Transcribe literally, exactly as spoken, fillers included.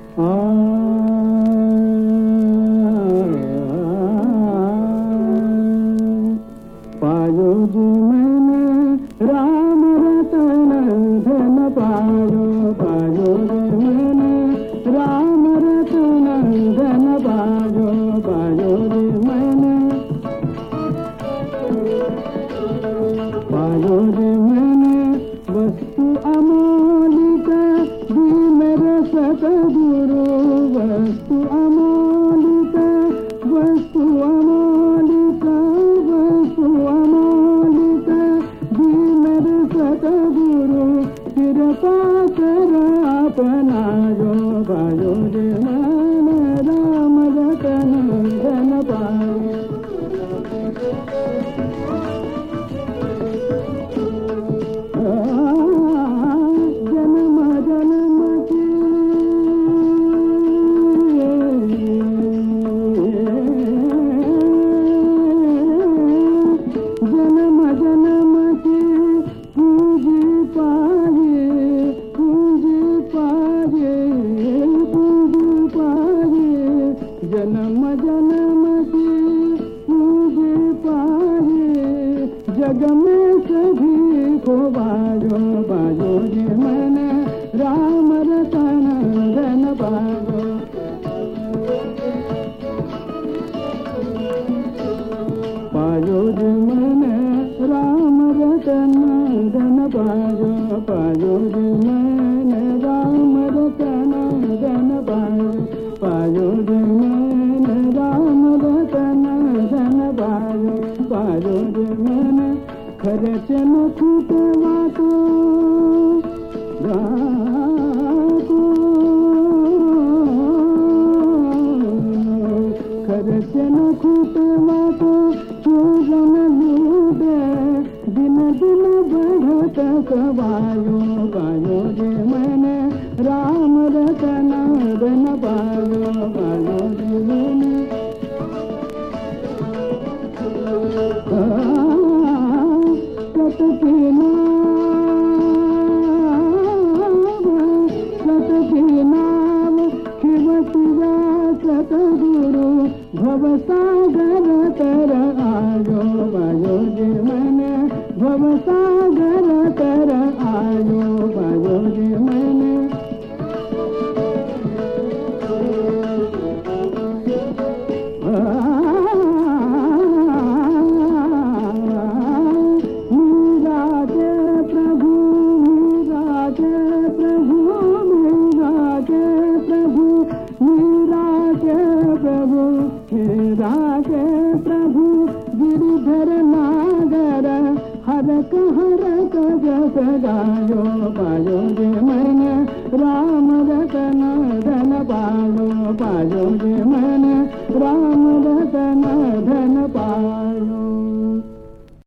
पायो जी मैंने राम रतन धन पायो, पायो जी मैंने राम रतन धन पायो, पायो जी मैंने पायो जी मैंने वस्तु अमोलिक दी मेरे सतगुरु, वस्तु अमोलिक, वस्तु अमोलिक, वस्तु अमोलिक दी मेरे सतगुरु, कृपा कर अपनायो, पायो जी मैंने राम रतन धन पायो। जन्म जन्म की पूजी पाए, जग में सभी को बाजो, बाजो जी मैंने राम रतन धन पायो। पायो जी मैंने राम रतन धन पायो, पायो जी मैंने राम रतन धन पायो, पायो जी मैंने राम रतन धन पायो, पायो जी मैंने खर्च न छूटवा तो राको, खर्च न छूटवा तो चूरन लूटे, दिन दिन बढ़त कबायो, पायो जी मैंने राम रतन धन पायो, पायो जी मैंने सतकी नाव, सतकी नाव खिवतिया सतगुरु, भवसागर तर आयो, पायो जी मैंने भवसागर तर आयो, पायो जी मैंने राजे प्रभु गिरिधर नागर हरक हरक जस गायो, पायो जी मैंने राम रतन धन पायो, पायो जी मैंने राम